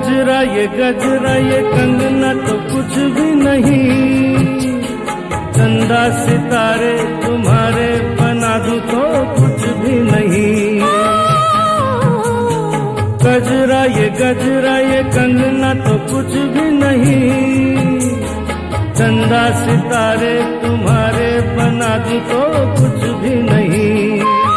गजरा ये कंगना तो कुछ भी नहीं, चंदा सितारे तुम्हारे बना दूं तो कुछ भी नहीं। गजरा ये कंगना तो कुछ भी नहीं, चंदा सितारे तुम्हारे बना दूं तो कुछ भी नहीं।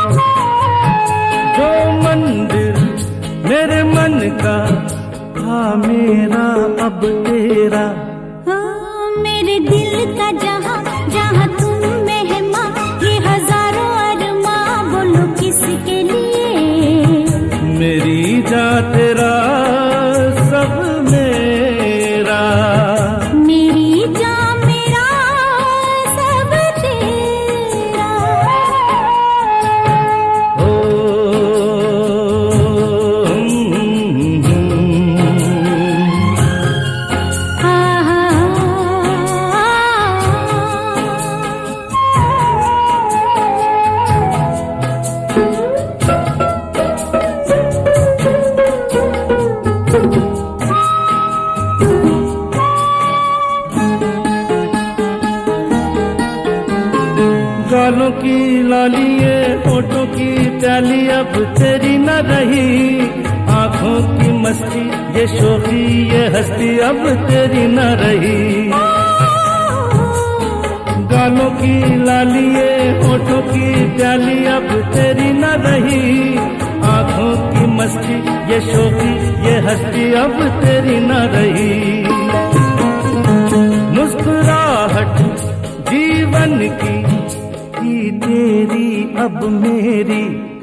जो मंदिर मेरे मन का था मेरा अब तेरा, मेरे दिल का जहां जहां तुम मेहमान, ये हजारों अरमां बोलो किसके लिए। मेरी जान तेरा सब मेरा, मेरी जान मेरा सब तेरा। गालों की लाली ये होठों की प्याली अब तेरी न रही, आंखों की मस्ती ये शोखी ये हस्ती अब तेरी न रही। गालों की लाली ये होठों की प्याली अब तेरी न रही, आंखों की मस्ती ये शोखी ये हस्ती अब तेरी न रही। मुस्कुराहट जीवन की तेरी अब मेरी,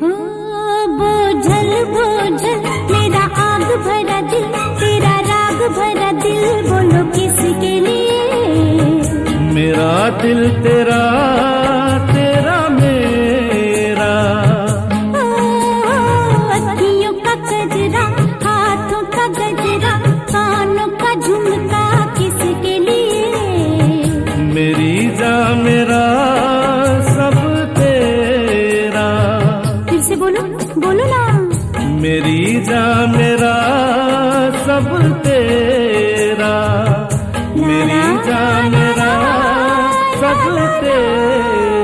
बोझल बोझल मेरा आग भरा दिल, तेरा राग भरा दिल बोलो किसके लिए। मेरा दिल तेरा तेरा मेरा, अखियों का गजरा हाथों का गजरा कानों का झुमका किसके लिए। मेरी जान मेरा सब तेरा। फिर से बोलो बोलो ना। मेरी जान मेरा सब तेरा, मेरी जान मेरा सब तेरा।